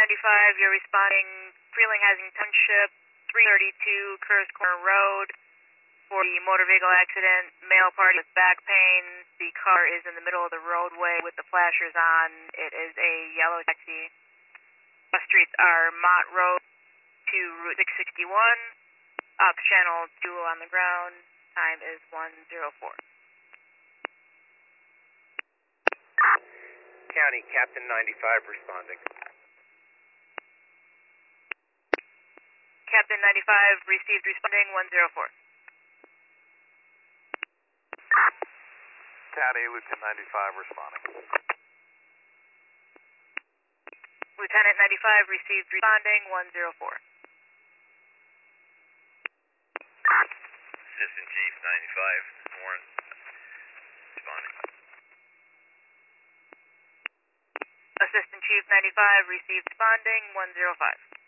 95, you're responding Freeling Housing Township, 332 Kerrs Corner Road for the motor vehicle accident, male party with back pain. The car is in the middle of the roadway with the flashers on. It is a yellow taxi. Bus streets are Mott Road to Route 661, Ops Channel 2 on the ground. Time is 1:04. County, Captain 95 responding. Captain 95 received responding 1:04. County, Lieutenant 95 responding. Lieutenant 95 received responding 1:04. Assistant Chief 95, Warren, responding. Assistant Chief 95 received responding 1:05.